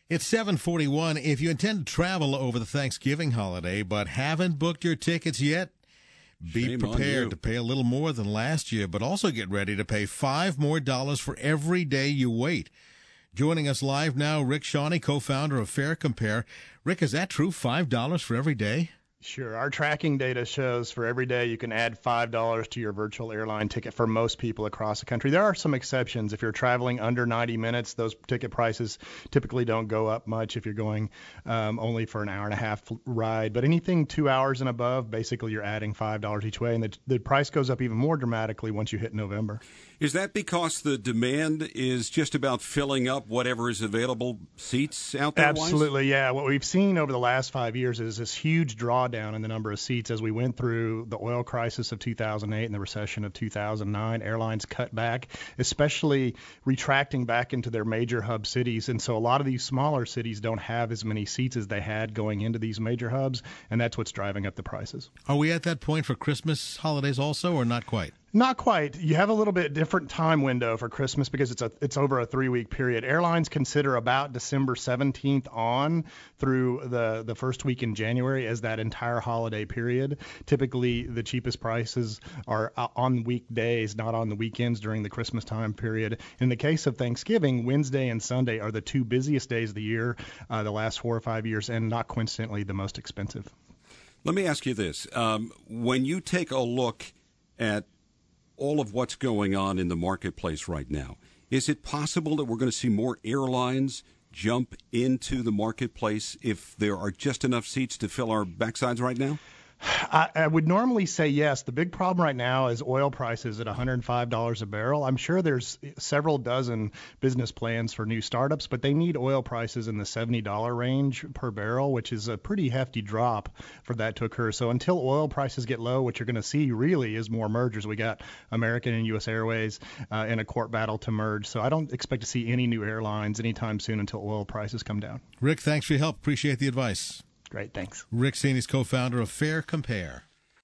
It's 7:41. If you intend to travel over the Thanksgiving holiday but haven't booked your tickets yet, be Shame on prepared you. to pay a little more than last year, but also get ready to pay $5 more for every day you wait. Joining us live now, Rick Shawnee, co-founder of Fare Compare. Rick, is that true? $5 for every day? Sure. Our tracking data shows for every day you can add $5 to your virtual airline ticket for most people across the country. There are some exceptions. If you're traveling under 90 minutes, those ticket prices typically don't go up much if you're going only for an hour and a half ride. But anything 2 hours and above, basically you're adding $5 each way. And the price goes up even more dramatically once you hit November. Is that because the demand is just about filling up whatever is available seats out there? Absolutely, yeah. What we've seen over the last 5 years is this huge drawdown in the number of seats as we went through the oil crisis of 2008 and the recession of 2009. Airlines cut back, especially retracting back into their major hub cities. And so a lot of these smaller cities don't have as many seats as they had going into these major hubs, and that's what's driving up the prices. Are we at that point for Christmas holidays also, or not quite? Not quite. You have a little bit different time window for Christmas because it's over a 3-week period. Airlines consider about December 17th on through the first week in January as that entire holiday period. Typically, the cheapest prices are on weekdays, not on the weekends during the Christmas time period. In the case of Thanksgiving, Wednesday and Sunday are the two busiest days of the year, the last 4 or 5 years, and not coincidentally the most expensive. Let me ask you this. When you take a look at all of what's going on in the marketplace right now, is it possible that we're going to see more airlines jump into the marketplace if there are just enough seats to fill our backsides right now? I would normally say yes. The big problem right now is oil prices at $105 a barrel. I'm sure there's several dozen business plans for new startups, but they need oil prices in the $70 range per barrel, which is a pretty hefty drop for that to occur. So until oil prices get low, what you're going to see really is more mergers. We got American and U.S. Airways in a court battle to merge. So I don't expect to see any new airlines anytime soon until oil prices come down. Rick, thanks for your help. Appreciate the advice. Great, thanks. Rick Saney's co-founder of Fare Compare.